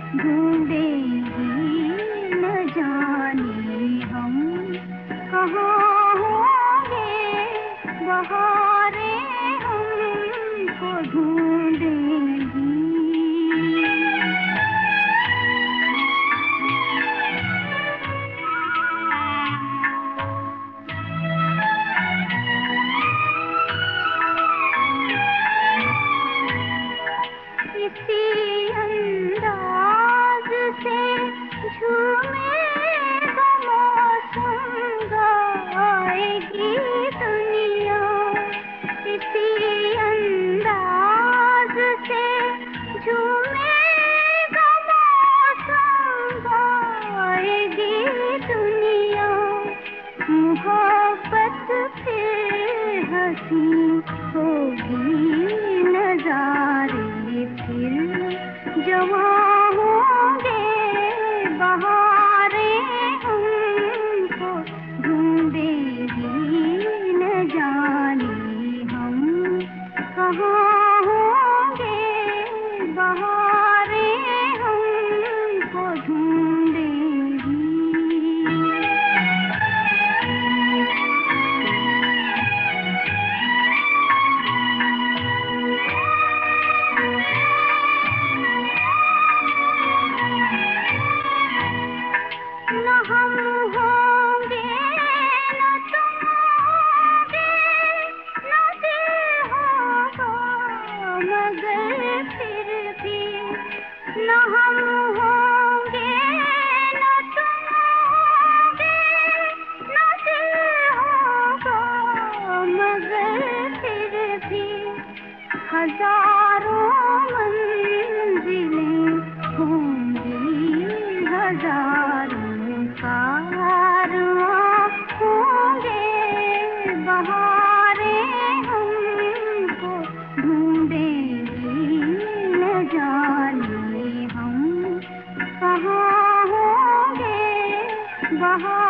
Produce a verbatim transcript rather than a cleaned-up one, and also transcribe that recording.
ढूंढेंगी न जाने हम कहाँ होंगे बहारें हमको ढूंढेंगी। इसी अंदाज से झूमेगा मौसम गाएगी दुनिया। इसी अंदाज से झूमेगा मौसम गाएगी दुनिया। मोहब्बत फिर हंसी होगी नजारे फिर जवां होंगे बहारें हमको ढूंढेंगी न जाने हम कहाँ होंगे बहारें हमको ढूंढेंगी। न हम होंगे न तुम होंगे न दिल होगा मगर फिर भी। न हम होंगे न तुम होंगे न दिल होगा मगर फिर भी। हजारों मंजिलें होंगी हजारों कारवां होंगे बहारें हमको ढूंढेंगी न जाने हम कहाँ होंगे बहारें।